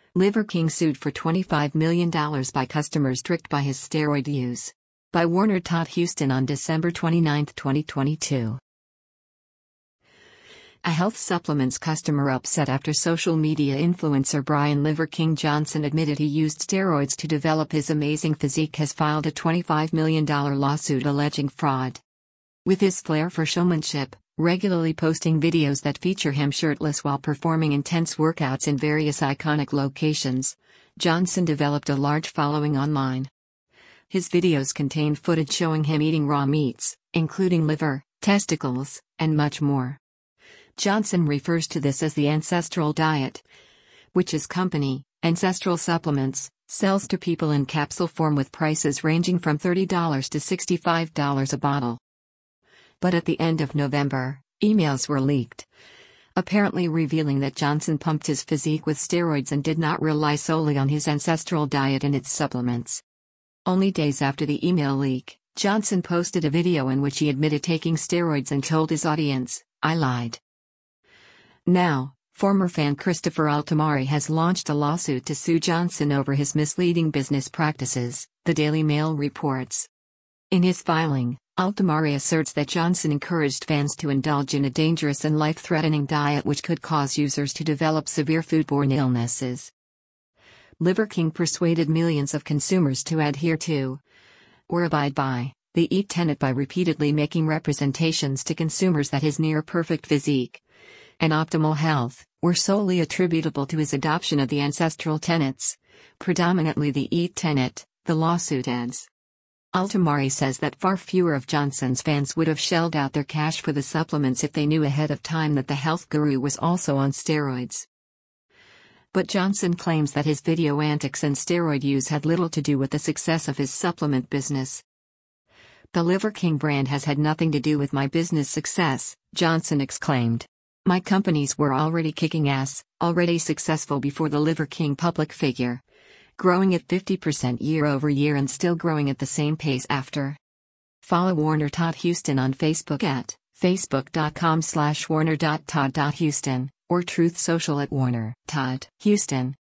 Liver King sued for $25 million by customers tricked by his steroid use. By Warner Todd Houston on December 29, 2022. A health supplements customer upset after social media influencer Brian Liver King Johnson admitted he used steroids to develop his amazing physique has filed a $25 million lawsuit alleging fraud. With his flair for showmanship, regularly posting videos that feature him shirtless while performing intense workouts in various iconic locations, Johnson developed a large following online. His videos contain footage showing him eating raw meats, including liver, testicles, and much more. Johnson refers to this as the Ancestral Diet, which his company, Ancestral Supplements, sells to people in capsule form with prices ranging from $30 to $65 a bottle. But at the end of November, emails were leaked, apparently revealing that Johnson pumped his physique with steroids and did not rely solely on his Ancestral Diet and its supplements. Only days after the email leak, Johnson posted a video in which he admitted taking steroids and told his audience, "I lied." Now, former fan Christopher Altomari has launched a lawsuit to sue Johnson over his misleading business practices, the Daily Mail reports. In his filing, Altomari asserts that Johnson encouraged fans to indulge in a dangerous and life-threatening diet which could cause users to develop severe foodborne illnesses. Liver King persuaded millions of consumers to adhere to, or abide by, the EAT tenet by repeatedly making representations to consumers that his near-perfect physique and optimal health were solely attributable to his adoption of the ancestral tenets, predominantly the EAT tenet, the lawsuit adds. Altomari says that far fewer of Johnson's fans would have shelled out their cash for the supplements if they knew ahead of time that the health guru was also on steroids. But Johnson claims that his video antics and steroid use had little to do with the success of his supplement business. "The Liver King brand has had nothing to do with my business success," Johnson exclaimed. "My companies were already kicking ass, already successful before the Liver King public figure. Growing at 50% year over year and still growing at the same pace after." Follow Warner Todd Houston on Facebook at facebook.com/warner.todd.houston or Truth Social at Warner Todd Houston.